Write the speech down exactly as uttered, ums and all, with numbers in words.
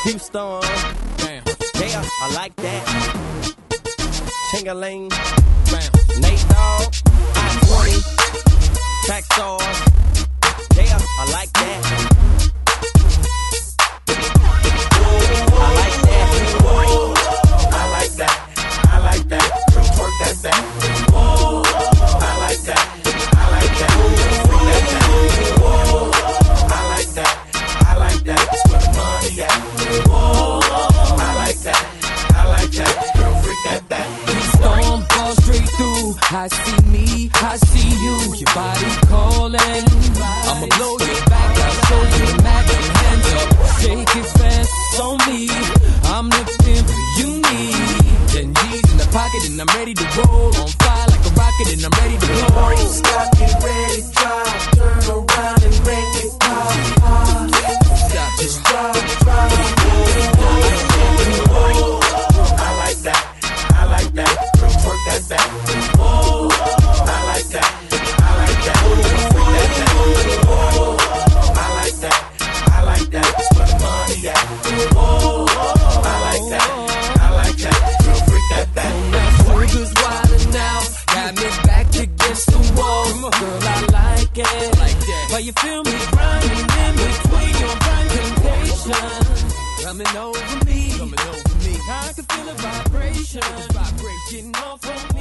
Houston. Damn. Yeah, I like that. Ching-a-ling. Bam. Nate Dogg. I twenty. Track stars. Yeah, I like that. I like that. Whoa. I like that. I like that. Don't twerk that back. Whoa. I like that. I like that. Freak that back. Whoa. I like that. I like that. That's where the money at. Whoa. I like that. I like that. Girl, freak that back. Storm fall straight through. I see me, I see you. Your body calling. I'ma blow your back. I'll show you the magic. Hands up, shake it fast on me. I'm the pimp you need. Ten G's in the pocket and I'm ready to roll. On fire like a rocket and I'm ready to blow. Stop, get ready, drive. Turn around and make it pop. Stop, just Drive, drive. Whoa. I like that. I like that. Girl, twerk that back. Whoa. I like that. I like that. Freak that back. Whoa. I like that. I like that. That's where the money at. Whoa. I like that. I like that. Girl, freak that back. Sugar's wildin' now, got me back against the wall. Girl, I like it, like that. But you feel me grinding in between your brain temptation. Coming over me, coming over me. I can feel a vibration, vibration off from